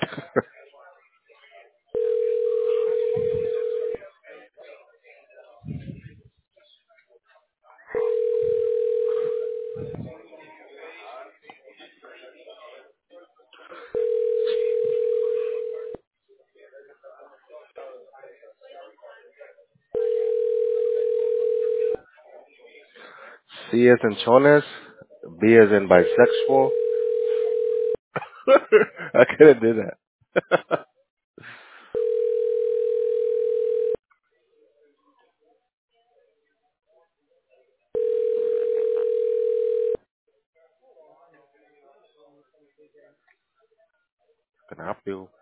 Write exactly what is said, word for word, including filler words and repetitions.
C as in chones, B as in bisexual. I could have did that. Can I help you?